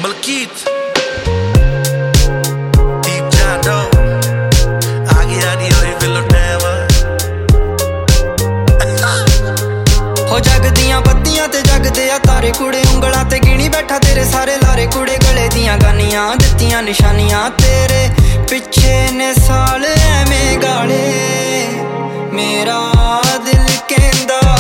ਮਲਕੀਤ ਦੀਪ ਜਾਦੋ ਆ ਗਿਆ ਨੀ ਹੋਈ ਫਿਲਮ ਟੈਵਾ ਹੋ ਜਗਦੀਆਂ ਬੱਤੀਆਂ ਤੇ ਜਗਦੇ ਆ ਤਾਰੇ ਕੁੜੇ ਉਂਗਲਾਂ ਤੇ ਗਿਣੀ ਬੈਠਾ ਤੇਰੇ ਸਾਰੇ ਲਾਰੇ ਕੁੜੇ ਗਲੇ ਦੀਆਂ ਗਾਨੀਆਂ ਦਿੱਤੀਆਂ ਨਿਸ਼ਾਨੀਆਂ ਤੇਰੇ ਪਿੱਛੇ ਨੇ ਸਾਲ ਐਵੇਂ ਗਾਲੇ ਮੇਰਾ ਦਿਲ ਕਹਿੰਦਾ